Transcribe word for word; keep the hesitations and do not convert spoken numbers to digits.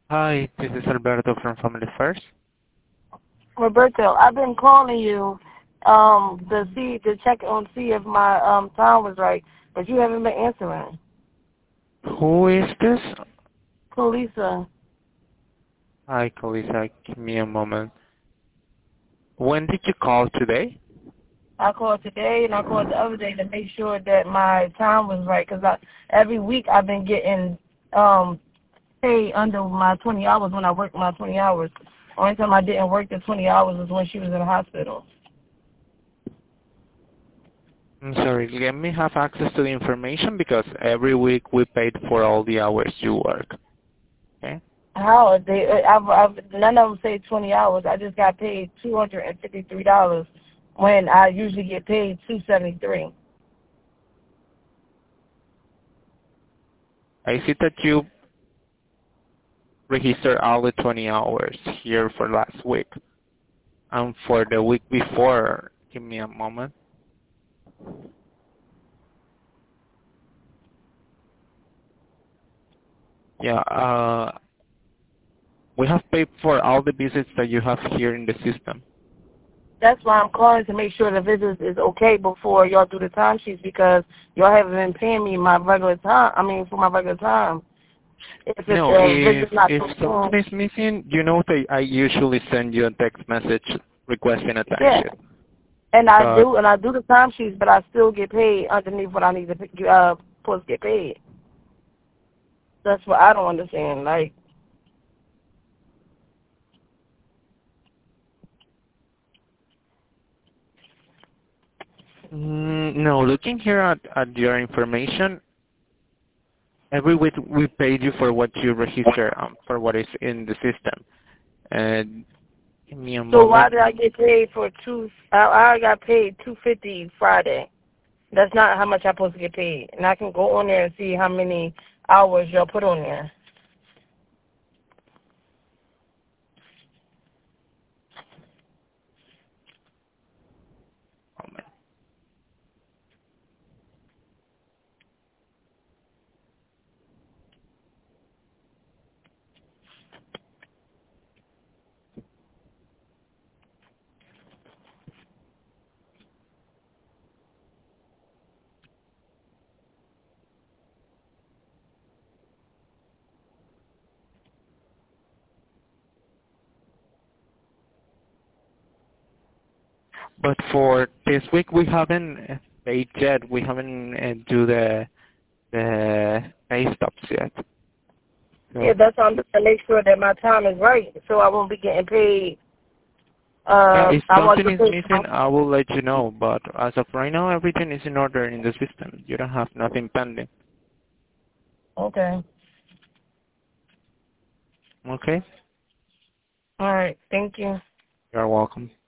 Hi, this is Alberto from Family First. Roberto, I've been calling you um to see to check on see if my um time was right, but you haven't been answering. Who is this? Kalisa, Hi, Kalisa. Give me a moment. When did you call today? I called today and I called the other day to make sure that my time was right because I every week I've been getting um paid under my twenty hours when I work my twenty hours. Only time I didn't work the twenty hours was when she was in the hospital. I'm sorry, let me have access to the information because every week we paid for all the hours you work. Okay? How they? I've, I've none of them say twenty hours. I just got paid two hundred and fifty three dollars when I usually get paid two seventy three. I see that you registered all the twenty hours here for last week. And for the week before, give me a moment. Yeah, uh, we have paid for all the visits that you have here in the system. That's why I'm calling to make sure the visit is okay before y'all do the time sheets because y'all haven't been paying me my regular time. I mean, for my regular time. If it's No, uh, if visit's not if so someone soon, is missing, you know that I usually send you a text message requesting a yeah. timesheet. And I But do, and I do the time sheets, but I still get paid underneath what I need to uh, supposed to get paid. That's what I don't understand. Like, mm, no, looking here at, at your information, every week we paid you for what you register um, for what is in the system. And give me a so why moment. did I get paid for two? I, I got paid two fifty Friday. That's not how much I'm supposed to get paid. And I can go on there and see how many hours y'all put on there. moment. But for this week we haven't uh, paid yet. We haven't uh, do the the pay stubs yet. Yeah, So that's why I'm just to make sure that my time is right, so I won't be getting paid. yeah, Uh, if I want something to is pay. missing, I will let you know. But as of right now, everything is in order in the system. You don't have nothing pending. Okay. Okay? All right. Thank you. You're welcome.